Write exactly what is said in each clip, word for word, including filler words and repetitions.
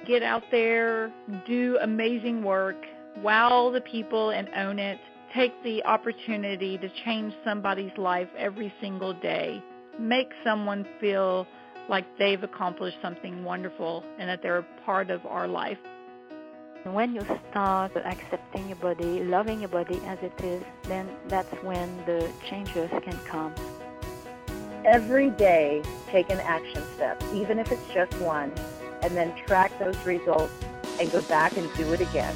get out there, do amazing work, wow the people and own it. Take the opportunity to change somebody's life every single day. Make someone feel like they've accomplished something wonderful and that they're a part of our life. When you start accepting your body, loving your body as it is, then that's when the changes can come. Every day, take an action step, even if it's just one, and then track those results and go back and do it again.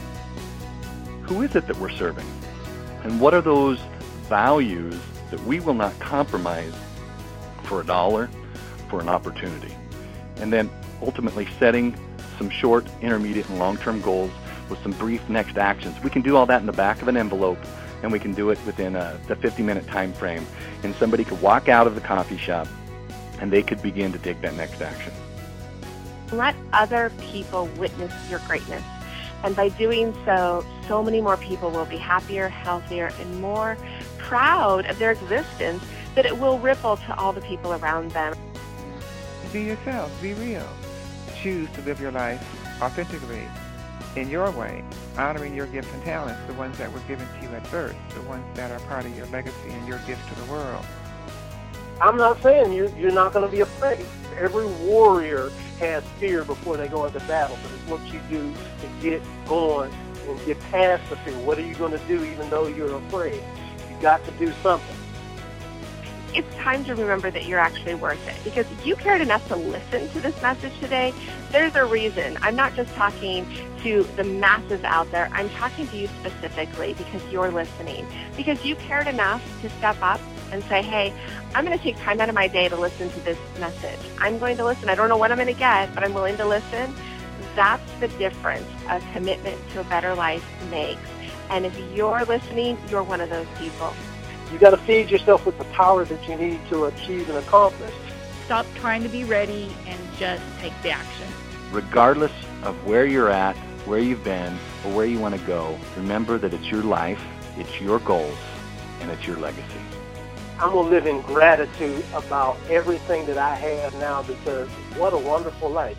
Who is it that we're serving? And what are those values that we will not compromise for a dollar, for an opportunity? And then ultimately setting some short, intermediate, and long-term goals with some brief next actions. We can do all that in the back of an envelope, and we can do it within a, the fifty-minute time frame. And somebody could walk out of the coffee shop, and they could begin to take that next action. Let other people witness your greatness. And by doing so, so many more people will be happier, healthier, and more proud of their existence that it will ripple to all the people around them. Be yourself. Be real. Choose to live your life authentically, in your way, honoring your gifts and talents, the ones that were given to you at birth, the ones that are part of your legacy and your gift to the world. I'm not saying you're, you're not going to be afraid. Every warrior has fear before they go into battle, but it's what you do to get going and get past the fear. What are you going to do even though you're afraid? You got to do something. It's time to remember that you're actually worth it, because if you cared enough to listen to this message today, there's a reason. I'm not just talking to the masses out there. I'm talking to you specifically because you're listening, because you cared enough to step up and say, hey, I'm going to take time out of my day to listen to this message. I'm going to listen. I don't know what I'm going to get, but I'm willing to listen. That's the difference a commitment to a better life makes. And if you're listening, you're one of those people. You got to feed yourself with the power that you need to achieve and accomplish. Stop trying to be ready and just take the action. Regardless of where you're at, where you've been, or where you want to go, remember that it's your life, it's your goals, and it's your legacy. I'm going to live in gratitude about everything that I have now, because what a wonderful life.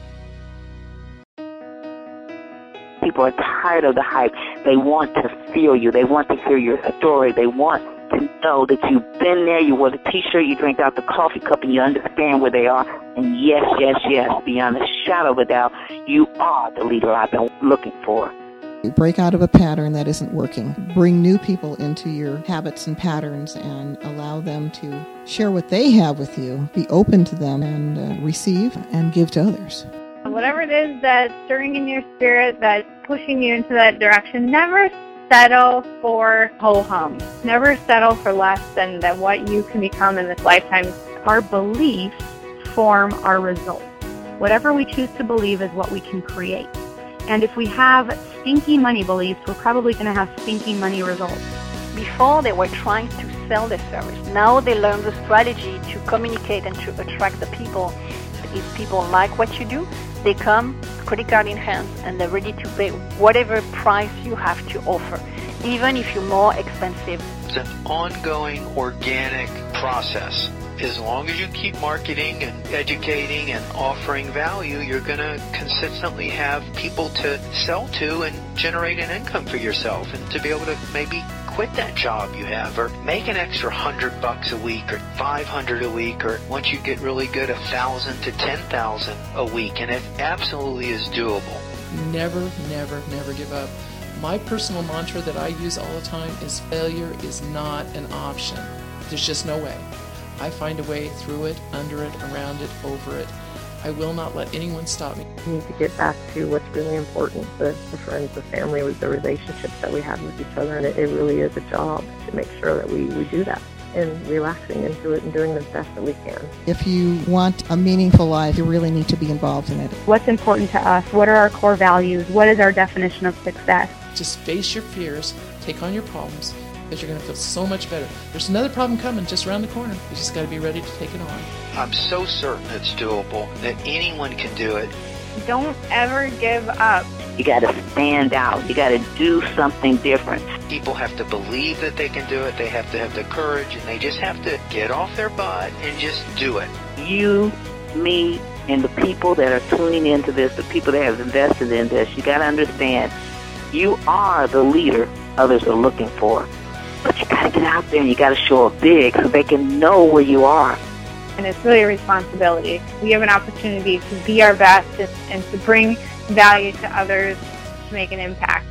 People are tired of the hype. They want to feel you. They want to hear your story. They want to know that you've been there, you wore the T-shirt, you drank out the coffee cup, and you understand where they are. And yes, yes, yes, beyond a shadow of a doubt, you are the leader I've been looking for. You break out of a pattern that isn't working. Bring new people into your habits and patterns and allow them to share what they have with you. Be open to them and uh, receive and give to others. Whatever it is that's stirring in your spirit, that's pushing you into that direction, never settle for ho-hum. Never settle for less than, than what you can become in this lifetime. Our beliefs form our results. Whatever we choose to believe is what we can create. And if we have stinky money beliefs, we're probably going to have stinky money results. Before, they were trying to sell their service. Now they learn the strategy to communicate and to attract the people. If people like what you do, they come, credit card in hand, and they're ready to pay whatever price you have to offer, even if you're more expensive. It's an ongoing, organic process. As long as you keep marketing and educating and offering value, you're going to consistently have people to sell to and generate an income for yourself, and to be able to maybe quit that job you have, or make an extra hundred bucks a week, or five hundred a week, or once you get really good, a thousand to ten thousand a week. And it absolutely is doable. Never, never, never give up. My personal mantra that I use all the time is failure is not an option. There's just no way. I find a way through it, under it, around it, over it. I will not let anyone stop me. We need to get back to what's really important, the, the friends, the family, with the relationships that we have with each other. And it, it really is a job to make sure that we, we do that, and relaxing into it and doing the best that we can. If you want a meaningful life, you really need to be involved in it. What's important to us? What are our core values? What is our definition of success? Just face your fears, take on your problems, because you're going to feel so much better. There's another problem coming just around the corner. You just got to be ready to take it on. I'm so certain it's doable, that anyone can do it. Don't ever give up. You got to stand out. You got to do something different. People have to believe that they can do it. They have to have the courage, and they just have to get off their butt and just do it. You, me, And the people that are tuning into this, the people that have invested in this, you got to understand, you are the leader others are looking for. But you got to get out there and you got to show up big so they can know where you are. And it's really a responsibility. We have an opportunity to be our best and, and to bring value to others to make an impact.